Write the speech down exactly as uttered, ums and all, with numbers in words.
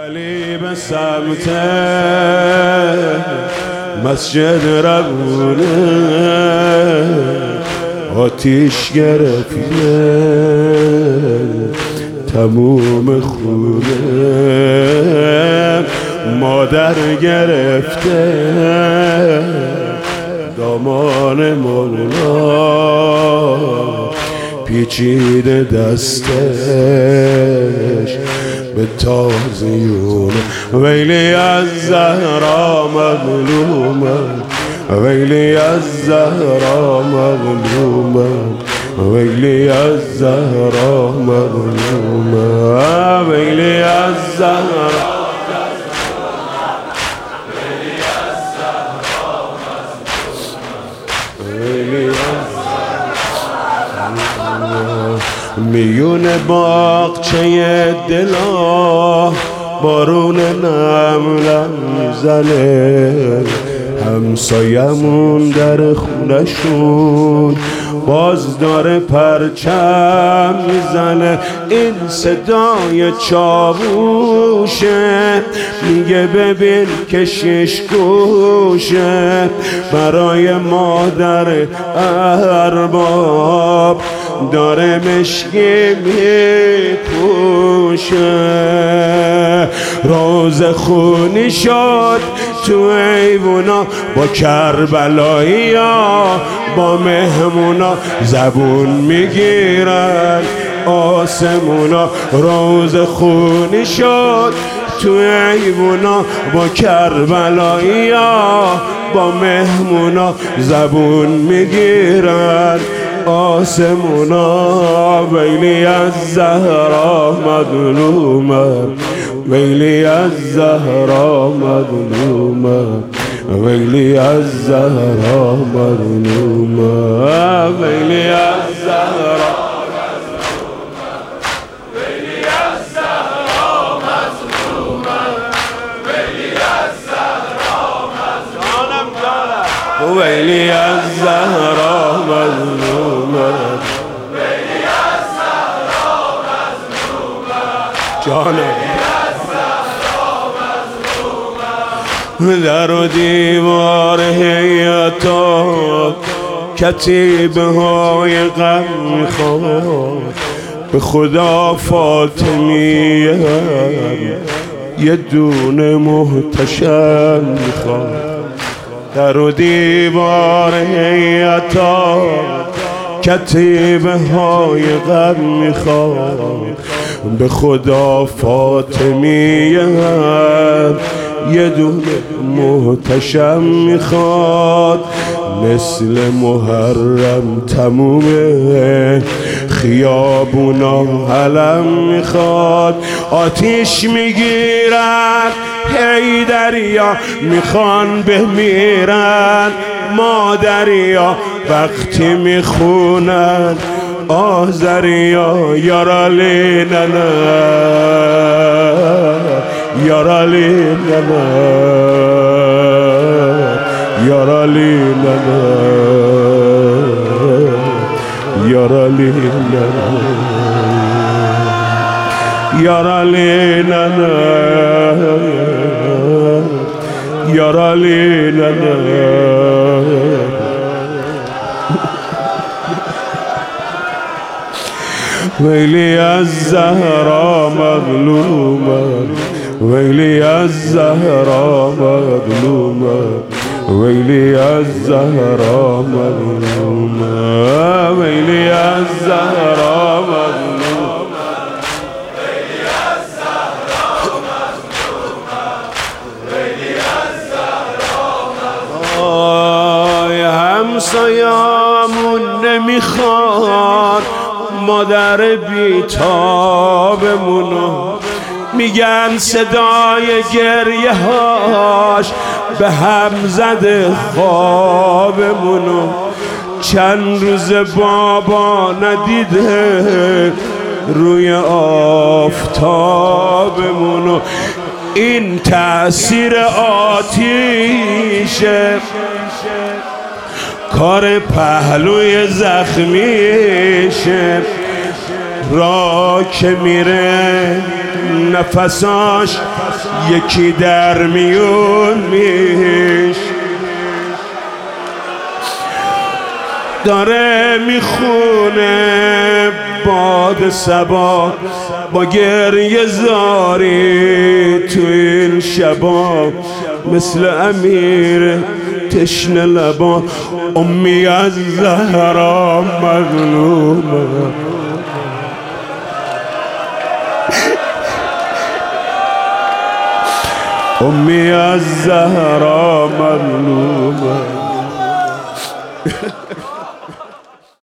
علی به سمت مسجد روونه آتیش گرفته تموم خونه، مادر گرفته دامان مولا، پیچیده دستش به تازیونه. ویلی از زهرا مظلومه، ویلی از زهرا مظلومه، ویلی از زهرا مظلومه، ویلی از زهرا میون باغچه دلا بارون نملم میزنه، همسایمون در خونشون باز داره پرچم میزنه. این صدای چاووشه میگه ببین که شش گوشه، برای مادر ارباب داره مشکی میپوشه. روز خونی شد تو ایوونا با کربلایی ها، با مهمونا زبون میگیرن آسمونا. روز خونی شد تو ایوونا با کربلایی ها، با مهمونا زبون میگیرن آسمونا. ویلی از زهرا مظلومه، ویلی از زهرا مظلومه، ویلی از زهرا مظلومه، ویلی از زهرا ویلی از زهرا مظلومه، ویلی از زهرا مظلومه، جانم در و دیوار حیاتا کتیبه های غم میخواد، به خدا فاطمیه یه دونه محتشم میخواد. در و دیوار حیاتا کتیبه های غم میخواد، به خدا فاطمیه یه دونه محتشم میخواد. مثل محرم تمومه خیابونا علم میخواد، آتیش میگیرن هی دریا میخوان بمیرن، مادریا وقتی میخونن آذریا. یارالی ننه یارالی ننه یارالی ننه یارالی ننه یارالی ننه یارالی ننه. ویلی از زهرا مظلومه، ویلی از زهرا مظلومه، ویلی از زهرا مظلومه، ویلی از زهرا مظلومه، ویلی از زهرا مظلومه، ویلی از زهرا مظلومه. آی همسایمون نمیخواد مادر بیتابمونو، میگن صدای گریه هاش به هم زده خوابمونو. چند روز بابا ندیده روی آفتابمونو، این تأثیر آتیشه کار پهلوی زخمیشه. را که میره نفساش یکی در میون میش داره میخونه باد صبا با گریه زاری تو این شبا مثل امیر تشنه لبا امی از زهرا مظلومه امی از زهرا مظلومه